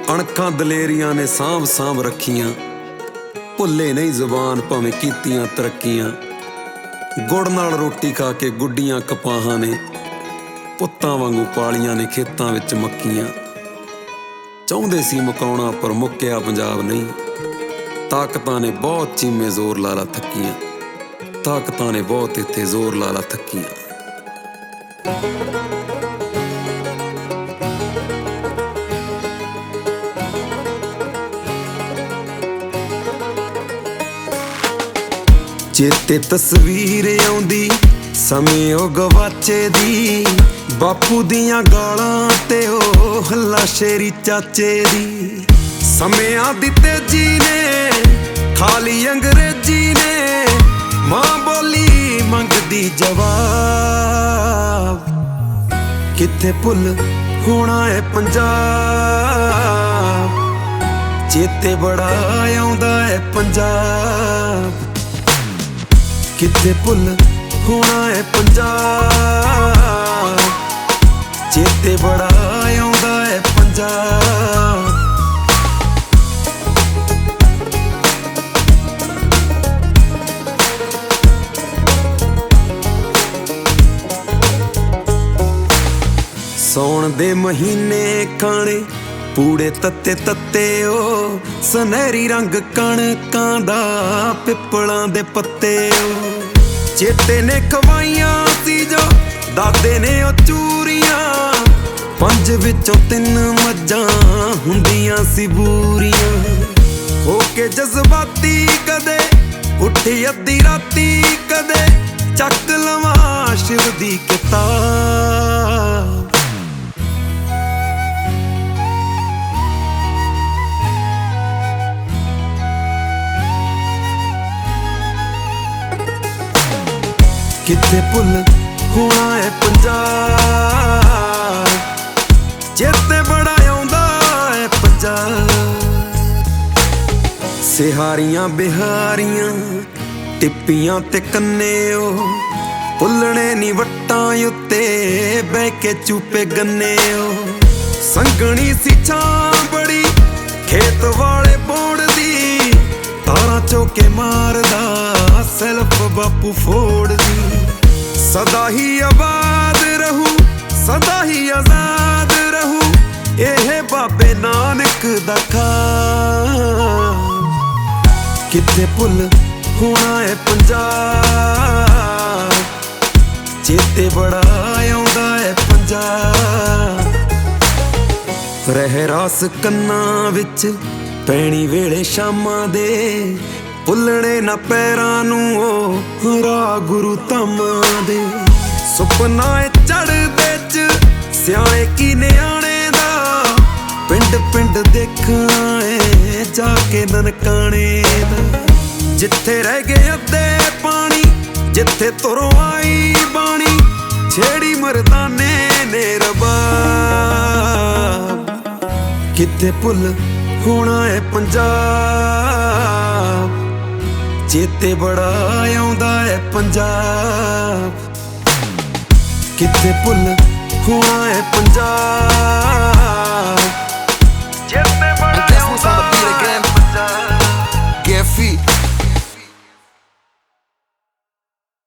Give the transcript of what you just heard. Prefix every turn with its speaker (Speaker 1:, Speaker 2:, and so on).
Speaker 1: ਅਣਖਾਂ ਦਲੇਰੀਆਂ ਨੇ ਸਾਂਭ ਸਾਂਭ ਰੱਖੀਆਂ, ਭੁੱਲੇ ਨਹੀਂ ਜ਼ੁਬਾਨ ਭਾਵੇਂ ਕੀਤੀਆਂ ਤਰੱਕੀਆਂ। ਗੁੜ ਨਾਲ ਰੋਟੀ ਖਾ ਕੇ ਗੁੱਡੀਆਂ ਕਪਾਹਾਂ ਨੇ, ਪੁੱਤਾਂ ਵਾਂਗੂ ਪਾਲੀਆਂ ਨੇ ਖੇਤਾਂ ਵਿੱਚ ਮੱਕੀਆਂ। ਚਾਹੁੰਦੇ ਸੀ ਮੁਕਾਉਣਾ ਪਰ ਮੁੱਕਿਆ ਪੰਜਾਬ ਨਹੀਂ, ਤਾਕਤਾਂ ਨੇ ਬਹੁਤ ਚੀਮੇ ਜ਼ੋਰ ਲਾਲਾ ਥੱਕੀਆਂ, ਤਾਕਤਾਂ ਨੇ ਬਹੁਤ ਇੱਥੇ ਜ਼ੋਰ ਲਾਲਾ ਥੱਕੀਆਂ। ਚੇਤੇ ਤਸਵੀਰ ਆਉਂਦੀ ਸਮੇਂ ਉਹ ਗਵਾਚੇ ਦੀ, ਬਾਪੂ ਦੀਆਂ ਗਾਲਾਂ ਤੇ ਉਹ ਹੱਲਾ ਸ਼ੇਰੀ ਚਾਚੇ ਦੀ। ਸਮਿਆਂ ਦੀ ਤੇਜੀ ਨੇ ਖਾਲੀ ਅੰਗਰੇਜ਼ੀ ਨੇ, ਮਾਂ ਬੋਲੀ ਮੰਗਦੀ ਜਵਾਬ। ਕਿੱਥੇ ਭੁੱਲ ਹੋਣਾ ਏ ਪੰਜਾਬ, ਚੇਤੇ ਬੜਾ ਆਉਂਦਾ ਏ ਪੰਜਾਬ। ਕਿੱਥੇ ਭੁੱਲ ਹੋਣਾ ਏ ਪੰਜਾਬ, ਚੇਤੇ ਬੜਾ ਆਉਂਦਾ ਏ ਪੰਜਾਬ। ਸੌਣ ਦੇ ਮਹੀਨੇ ਖਾਣੇ ਪੂੜੇ ਤੱਤੇ ਤੱਤੇ, ਉਹ ਸੁਨਹਿਰੀ ਰੰਗ ਕਣਕਾਂ ਦਾ ਪਿੱਪਲਾਂ ਦੇ ਪੱਤੇ। ਉਹ ਚੇਤੇ ਨੇ ਖਵਾਈਆਂ ਸੀ ਜੋ ਦਾਦੇ ਨੇ ਉਹ ਚੂਰੀਆਂ, 5 ਵਿੱਚੋਂ 3 ਮੱਝਾਂ ਹੁੰਦੀਆਂ ਸੀ ਬੂਰੀਆਂ। ਹੋ ਕੇ ਜਜ਼ਬਾਤੀ ਕਦੇ ਉੱਠੀ ਅੱਧੀ ਰਾਤੀ, ਕਦੇ ਚੱਕ ਲਵਾਂ ਸ਼ਿਵ ਦੀ ਕਿਤਾਬ। ਕਿੱਥੇ ਭੁੱਲ ਹੋਣਾ ਏ ਪੰਜਾਬ, ਚੇਤੇ ਬੜਾ ਆਉਂਦਾ ਏ ਪੰਜਾਬ। ਸਿਹਾਰੀਆਂ ਬਿਹਾਰੀਆਂ ਟਿੱਪੀਆਂ ਤੇ ਕੰਨੇ, ਉਹ ਭੁੱਲਣੇ ਨੀ ਵੱਟਾਂ ਉੱਤੇ ਬਹਿ ਕੇ ਚੂਪੇ ਗੰਨੇ। ਉਹ ਸੰਘਣੀ ਸੀ ਛਾਂ ਬੜੀ ਖੇਤ ਵਾਲੇ ਬੋੜ ਦੀ, ਤਾਰਾਂ ਚੋਕੇ ਮਾਰਦਾ ਸੈਲਫ ਬਾਪੂ ਫੋੜਦੀ। ਸਦਾ ਹੀ ਆਬਾਦ ਰਹੂ, ਸਦਾ ਹੀ ਆਜ਼ਾਦ ਰਹੂ, ਇਹ ਬਾਬੇ ਨਾਨਕ ਦਾ ਖਾਬ। ਕਿੱਥੇ ਭੁੱਲ ਹੋਣਾ ਏ ਪੰਜਾਬ, ਚੇਤੇ ਬੜਾ ਆਉਂਦਾ ਏ ਪੰਜਾਬ। ਰਹਿ ਰਾਸ ਕੰਨਾਂ ਵਿੱਚ ਪੈਣੀ ਵੇਲੇ ਸ਼ਾਮਾਂ ਦੇ, ਭੁੱਲਣੇ ਨਾ ਪੈਰਾਂ ਨੂੰ ਉਹ ਰਾਹ ਗੁਰੂ ਧਾਮਾਂ ਦੇ। ਸੁਪਨਾ ਏ ਚੜ੍ਹਦੇ ਚ ਸਿਆਣੇ ਕੀ ਨਿਆਣੇ ਦਾ, ਪਿੰਡ ਪਿੰਡ ਦੇਖਣਾ ਏ ਜਾ ਕੇ ਨਨਕਾਣੇ ਦਾ। ਜਿੱਥੇ ਰਹਿ ਗਏ ਅੱਧੇ ਪਾਣੀ, ਜਿੱਥੇ ਤੁਰੋਂ ਆਈ ਬਾਣੀ, ਛੇੜੀ ਮਰਦਾਨੇ ਨੇ ਰਬਾਬ। ਕਿੱਥੇ ਭੁੱਲ ਹੋਣਾ ਏ ਪੰਜਾਬ, ਚੇਤੇ ਬੜਾ ਆਉਂਦਾ ਏ ਪੰਜਾਬ। ਕਿੱਥੇ ਭੁੱਲ ਹੋਣਾ ਏ ਪੰਜਾਬ।